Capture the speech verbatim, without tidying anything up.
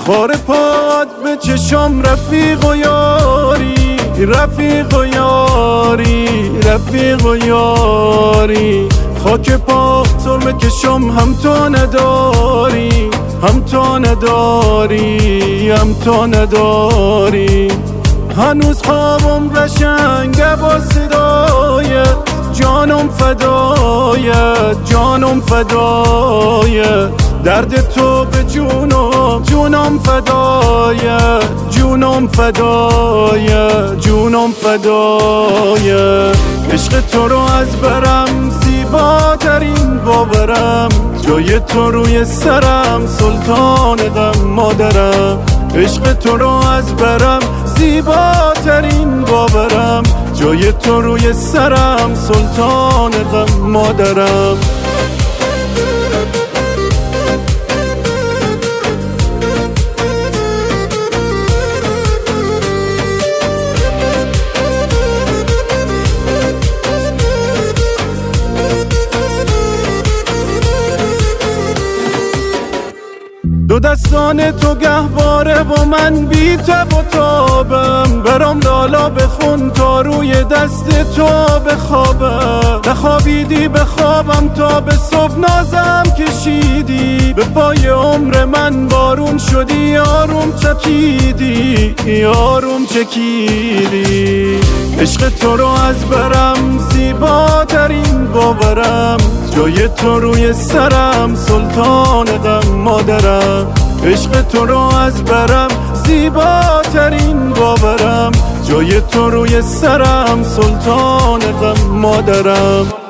خار پاد به چشم رفیق و یاری، رفیق و یاری، رفیق و یاری. خاک پا سرمه کشم هم تو نداری، هم تو نداری، هم تو نداری. هنوز خوابم قشنگه با صدایت، جانم فدایت، جانم فدایت. درد تو به جونم، جونم فدایت، جونم فدایت، جونم فدایت. عشق تو رو از برم زیباترین باورم، جای تو روی سرم سلطانم مادرم. عشق تو رو از برم زیباترین باورم، جای تو روی سرم سلطانم مادرم. دو دستان تو گهواره و من بی تب و تابم، برام لالا بخون تا روی دست تو بخوابم. نخوابیدی بخوابم تا به صبح نازم کشیدی، به پای عمر من بارون شدی آروم چکیدی، آروم چکیدی. عشق تو رو از برم زیباترین باورم، جای تو روی سرم سلطانم مادرم. عشق تو رو از برم زیباترین باورم، جای تو روی سرم سلطانم مادرم.